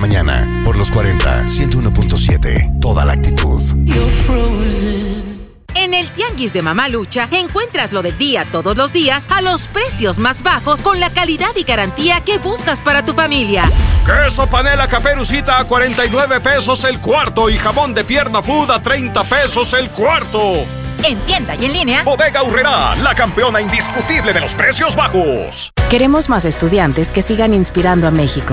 mañana. Por los 40, 101.7. Toda la actitud. En el Tianguis de Mamalucha encuentras lo del día todos los días a los precios más bajos con la calidad y garantía que buscas para tu familia. Queso panela Caperucita a 49 pesos el cuarto y jamón de pierna food a 30 pesos el cuarto. En tienda y en línea. Bodega Aurrerá, la campeona indiscutible de los precios bajos. Queremos más estudiantes que sigan inspirando a México.